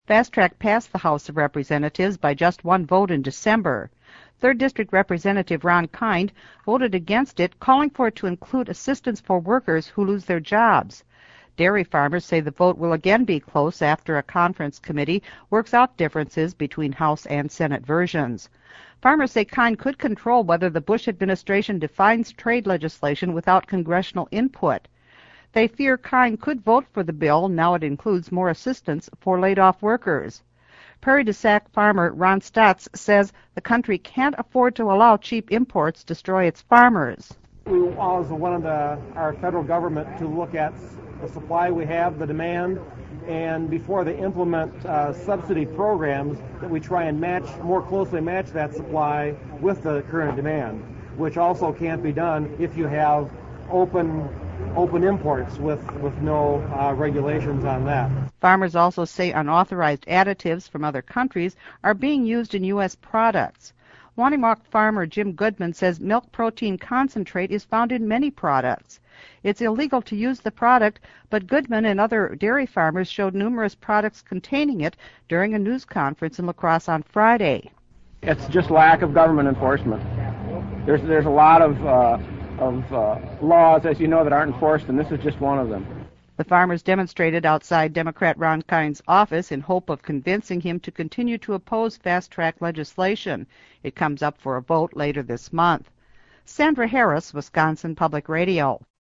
Fast Track passed the House of Representatives by just one vote in December. 3rd District Representative Ron Kind voted against it, calling for it to include assistance for workers who lose their jobs. Dairy farmers say the vote will again be close after a conference committee works out differences between House and Senate versions. Farmers say Kind could control whether the Bush administration defines trade legislation without congressional input. They fear Kind could vote for the bill. Now it includes more assistance for laid-off workers. Prairie du Sac farmer Ron Stotts says the country can't afford to allow cheap imports destroy its farmers. We also wanted our federal government to look at the supply we have, the demand, and before they implement subsidy programs, that we try and more closely match that supply with the current demand, which also can't be done if you have open imports with no regulations on that. Farmers also say unauthorized additives from other countries are being used in U.S. products. Wanimak farmer Jim Goodman says milk protein concentrate is found in many products. It's illegal to use the product, but Goodman and other dairy farmers showed numerous products containing it during a news conference in La Crosse on Friday. It's just lack of government enforcement. There's a lot of laws, as you know, that aren't enforced, and this is just one of them. The farmers demonstrated outside Democrat Ron Kind's office in hope of convincing him to continue to oppose fast-track legislation. It comes up for a vote later this month. Sandra Harris, Wisconsin Public Radio.